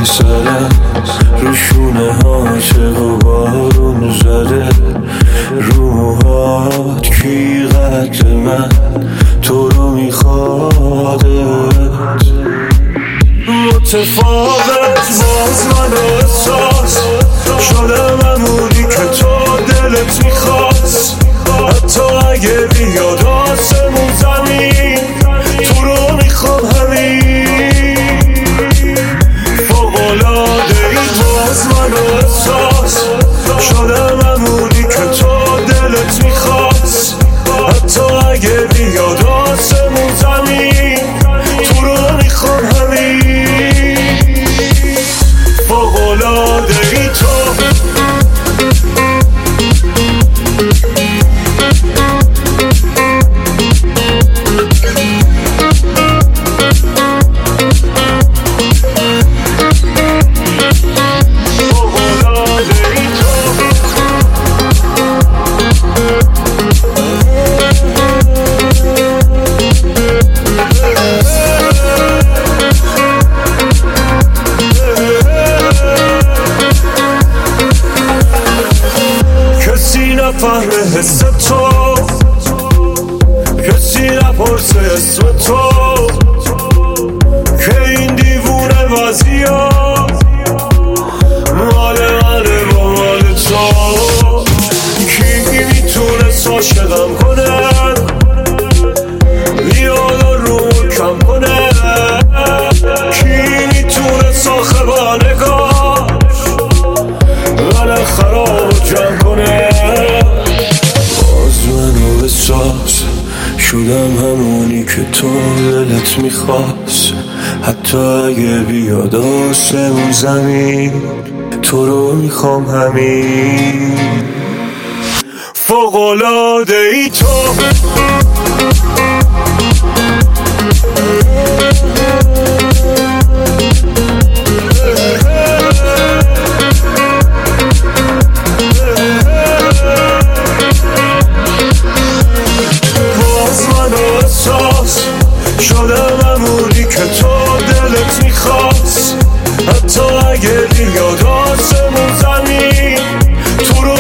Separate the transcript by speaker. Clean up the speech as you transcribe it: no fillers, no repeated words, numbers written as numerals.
Speaker 1: سرم رو شونه ها چه بارون زده، رو موهات کی قد من تو رو میخوادت. متفاوت باز من احساس شدم همونی که تو دلت میخواست، حتی اگه بیاد آسمون زمین تو رو میخوام همین. فوق‌العاده ای باز من احساس شدم همونی که تو دلت میخواست، حتی اگه بیاد آسمون زمین تو رو میخوام همین. فوق‌العاده ای تو نفهمه حس تو، کسی نپرسه اسم تو، که این دیوونه وضعیت مال منه با مال تو. کی میتونه عاشقم کنه، بیاد و رو کم کنه، کی میتونه صاحب نگاش من خراب جمع کنه. شدم همونی که تو دلت میخواست، حتی اگه بیاد آسمون زمین تو رو میخوام همین. فوق‌العاده ای تو شدم همونی که تو دلت میخواست، حتی اگه بیاد آسمون زمین تو رو